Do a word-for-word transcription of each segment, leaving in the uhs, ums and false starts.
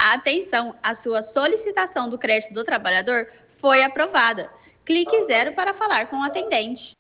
Atenção, a sua solicitação do crédito do trabalhador foi aprovada. Clique zero para falar com o atendente.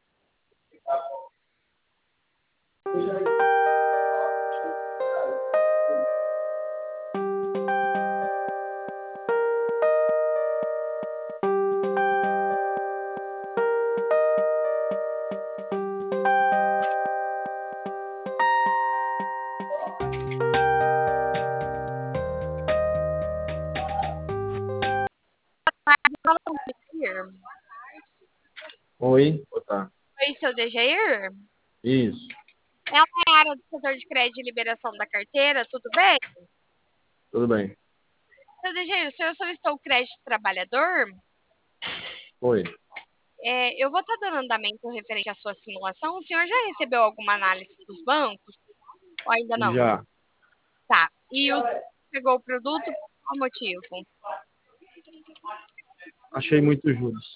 Oi, boa tarde. Oi, seu Dejair? Isso, É uma área do setor de crédito e liberação da carteira, tudo bem? tudo bem. Seu Dejair, o senhor solicitou o crédito trabalhador? Oi. É, eu vou estar dando andamento referente à sua simulação. O senhor já recebeu alguma análise dos bancos? Ou ainda não? Já Tá. E o senhor pegou o produto por qual motivo? achei muitos juros.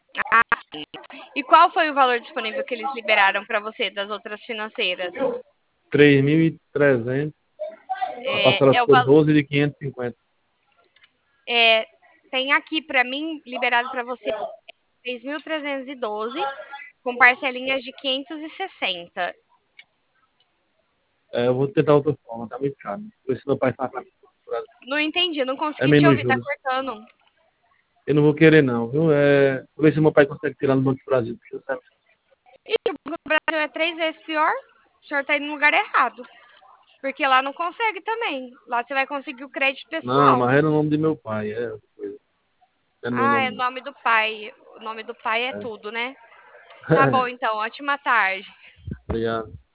E qual foi o valor disponível que eles liberaram para você das outras financeiras? três mil e trezentos, a parcela É, é o ficou valor. doze de quinhentos e cinquenta. É, tem aqui para mim liberado para você três mil trezentos e doze com parcelinhas de quinhentos e sessenta. É, eu vou tentar outra forma, tá muito caro. Por isso meu pai faz pra mim. Não entendi, não É consegui te menos ouvir, tá juros. cortando. Eu não vou querer não, viu? É, vou ver se meu pai consegue tirar no Banco do Brasil. Porque eu sei- E o Banco do Brasil é três vezes pior? O senhor tá indo no lugar errado. Porque lá não consegue também. Lá você vai conseguir o crédito Não, pessoal. mas é no nome de meu pai. É, outra coisa. É no meu Ah, é nome não. nome do pai. O nome do pai é É. tudo, né? Tá bom, então. Ótima tarde. Obrigado.